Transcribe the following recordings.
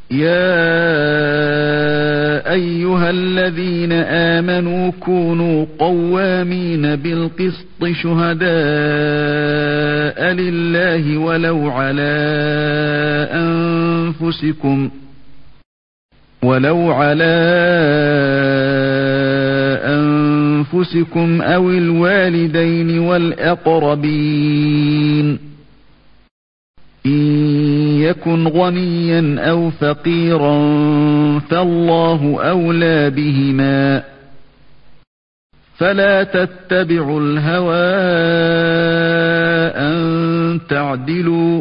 يا أيها الذين آمنوا كونوا قوامين بالقسط شهداء لله ولو على أنفسكم أو الوالدين والأقربين إن يكن غنيا أو فقيرا فالله أولى بهما فلا تتبعوا الهوى أن تعدلوا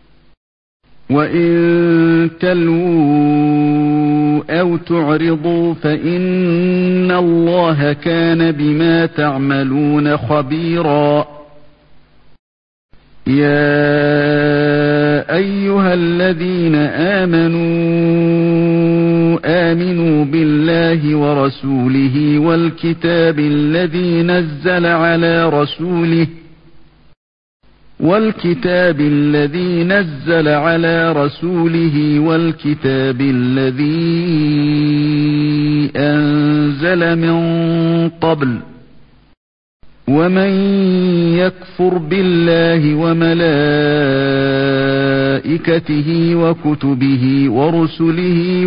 وإن تلووا أو تعرضوا فإن الله كان بما تعملون خبيرا يا أيها الذين آمنوا بالله ورسوله والكتاب الذي نزل على رسوله والكتاب الذي أنزل من قبل ومن يكفر بالله وملائكته وكتبه ورسله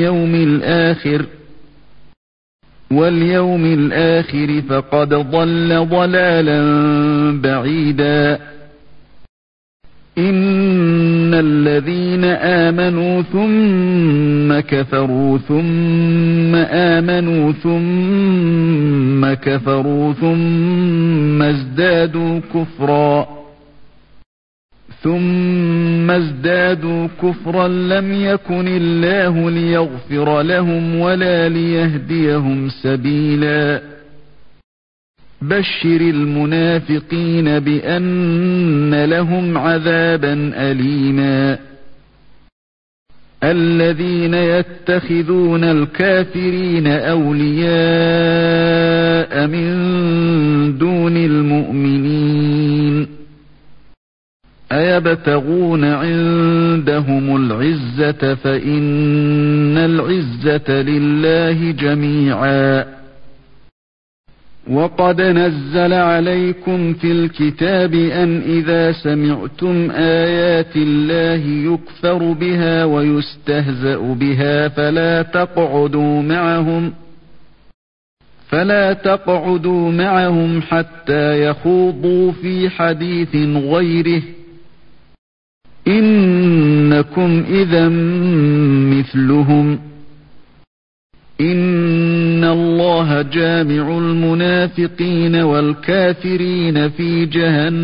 واليوم الآخر فقد ضل ضلالا بعيدا إن الذين آمنوا ثم كفروا ثم آمنوا ثم كفروا ثم ازدادوا كفرا لم يكن الله ليغفر لهم ولا ليهديهم سبيلا بشر المنافقين بأن لهم عذابا أليما الذين يتخذون الكافرين أولياء من دون المؤمنين أيبتغون عندهم العزة فإن العزة لله جميعا وقد نزل عليكم في الكتاب أن إذا سمعتم آيات الله يكفر بها ويستهزأ بها فلا تقعدوا معهم حتى يخوضوا في حديث غيره إنكم إذا مثلهم إن الله جامع المنافقين والكافرين في جهنم